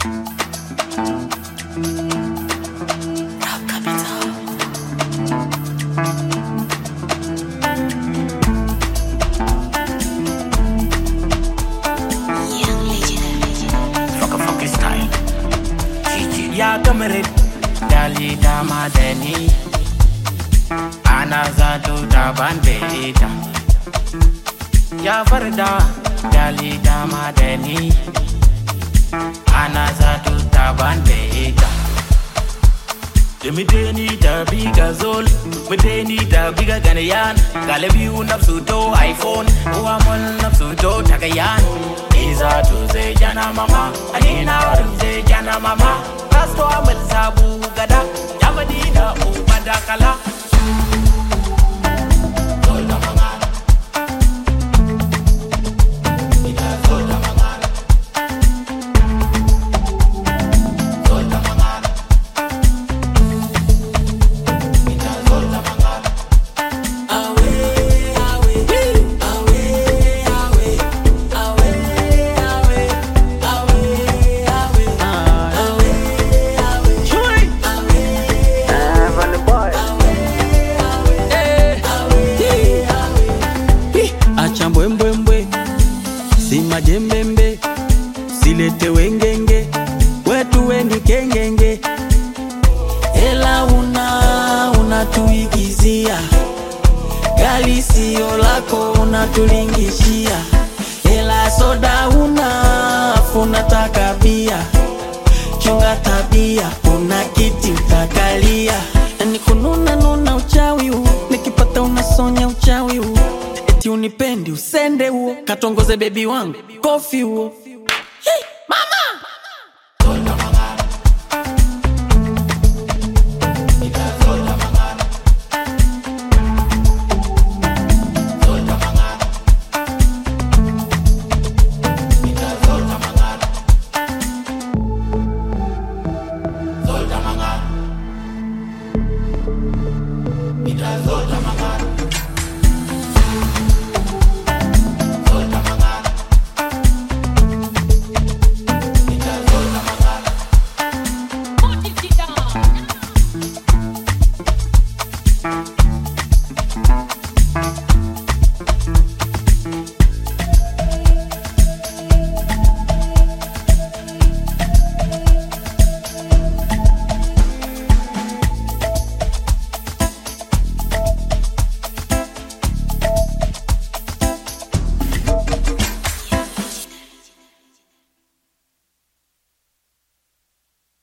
Ya kamere dali dama deni ana zato da bandeta ya farda dali dama deni ana zato da bandeta Miteni da biga zol miteni da biga ganayan galibi nafsu to iPhone uwa mol nafsu to tagayan iza to zai jana mama anina warin zai jana mama Kasto amal sabu gada ya madina ubada kala Zolda mangana Ida zolda mangana Zolda mangana Ida zolda mangana Awe, awe, awe, awe, awe, awe, awe, awe Acha mbwembwembwe, si majembembe, silete wengenge, wetu weni kengenge. Ela unatuigizia, gali siyo lako unatulingishia. Ela soda afuna takabia, chunga tabia, una kiti utakalia. Nikununa nuna uchawi huu, nikipata unasonya uchawi huu. Eti unipendi usende huo, katongoze baby wangu, kofi huo.